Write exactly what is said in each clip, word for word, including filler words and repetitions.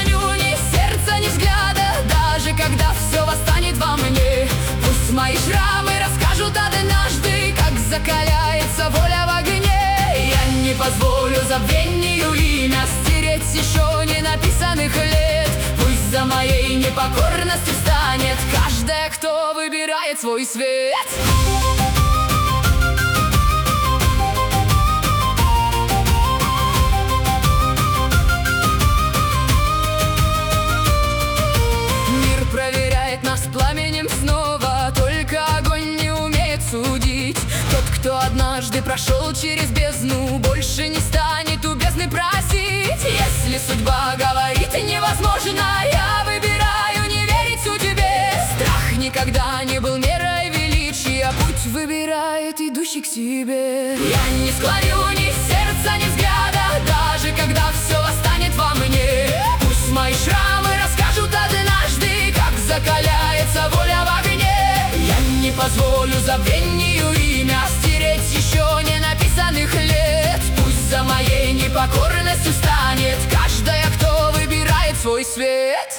склоню ни сердца, ни взгляда, даже когда все восстанет во мне. Пусть мои шрамы расскажут однажды, как закаляется воля в огне. Я не позволю забвению имя стереть еще не написанных лет. Пусть за моей непокорностью станет каждая, кто выбирает свой свет. Мир проверяет нас пламенем снова, только огонь не умеет судить. Тот, кто однажды прошел через бездну, больше не станет у бездны просить. Если судьба говорит невозможно, я выбираю не верить судьбе. Страх никогда не был мерой величия, путь выбирает идущий к себе. Я не склоню ни сердца, ни взгляда, даже когда все восстанет во мне. Пусть мои шрамы расскажут однажды, как закаляется воля в огне. Я не позволю забвению имя стереть еще не написанных лет. Пусть за моей непокорностью станет каждая, кто выбирает свой свет.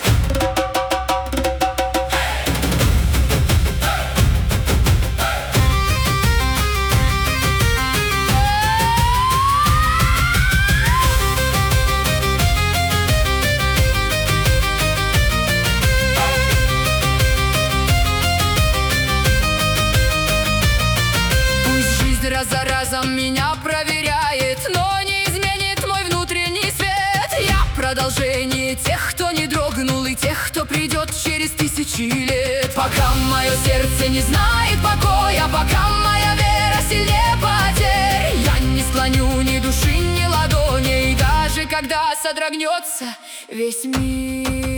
Раз за разом меня проверяет, но не изменит мой внутренний свет. Я продолжение тех, кто не дрогнул, и тех, кто придет через тысячи лет. Пока мое сердце не знает покоя, пока моя вера сильнее потерь, я не склоню ни души, ни ладони, и даже когда содрогнется весь мир.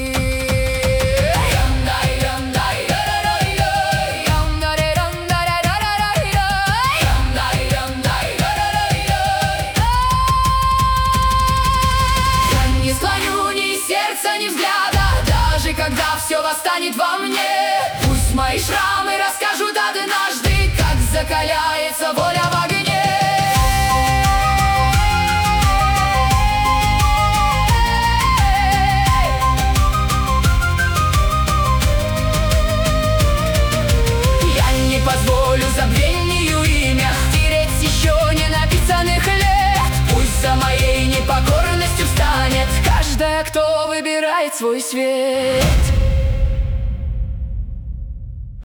Ни взгляда, даже когда все восстанет во мне. Пусть мои шрамы расскажут однажды, как закаляется воля в огне. Я не позволю забвению имя стереть еще не написанных лет. Пусть за моей непокорностью встанет каждая, кто выбирает свой свет.